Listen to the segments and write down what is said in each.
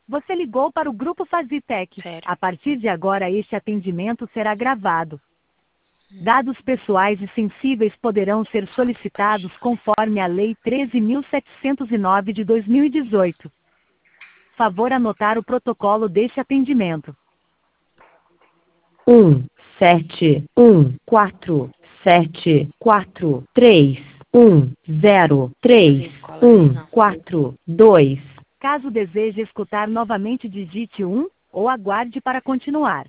Você ligou para o Grupo Fazitec. Sério? A partir de agora este atendimento será gravado. Dados pessoais e sensíveis poderão ser solicitados conforme a Lei 13.709 de 2018. Favor anotar o protocolo deste atendimento. 1711473103142. Caso deseje escutar novamente, digite 1 ou aguarde para continuar.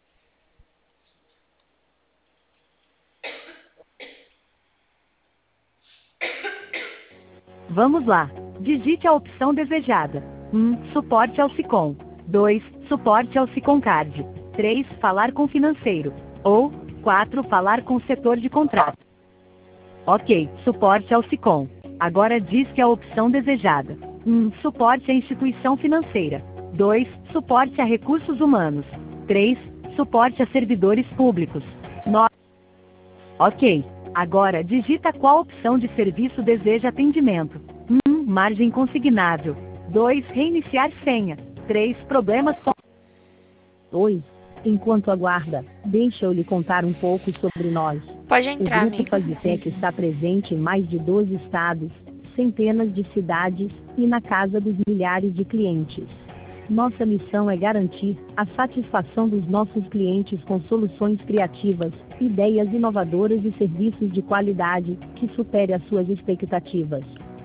Vamos lá. Digite a opção desejada. 1. Suporte ao Sicom. 2. Suporte ao Siconcard. 3. Falar com financeiro. Ou 4. Falar com setor de contrato. Ok. Suporte ao Sicom. Agora disque a opção desejada. 1. Suporte à instituição financeira. 2. Suporte a recursos humanos. 3. Suporte a servidores públicos. 9. Ok. Agora digita qual opção de serviço deseja atendimento. 1. Margem consignável. 2. Reiniciar senha. 3. Problemas com... Oi. Enquanto aguarda, deixa eu lhe contar um pouco sobre nós. Pode O entrar, Grupo amiga. Fazitec está presente em mais de 12 estados, centenas de cidades e na casa dos milhares de clientes. Nossa missão é garantir a satisfação dos nossos clientes com soluções criativas, ideias inovadoras e serviços de qualidade que supere as suas expectativas.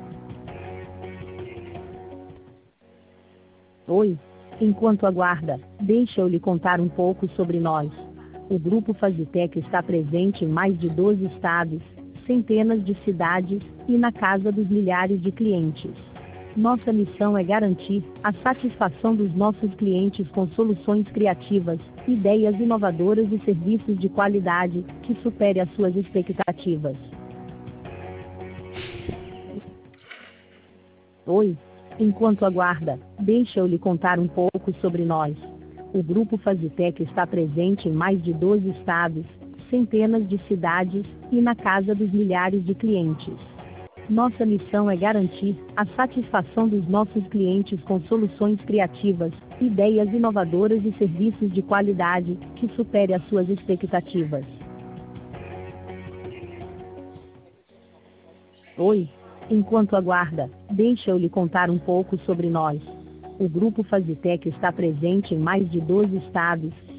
Oi. Enquanto aguarda, deixa eu lhe contar um pouco sobre nós. O Grupo Fazitec está presente em mais de 12 estados, centenas de cidades e na casa dos milhares de clientes. Nossa missão é garantir a satisfação dos nossos clientes com soluções criativas, ideias inovadoras e serviços de qualidade que supere as suas expectativas. Oi. Enquanto aguarda, deixa eu lhe contar um pouco sobre nós. O Grupo Fazitec está presente em mais de 12 estados, centenas de cidades e na casa dos milhares de clientes. Nossa missão é garantir a satisfação dos nossos clientes com soluções criativas, ideias inovadoras e serviços de qualidade que supere as suas expectativas. Oi. Enquanto aguarda, deixa eu lhe contar um pouco sobre nós. O Grupo Fazitec está presente em mais de 12 estados,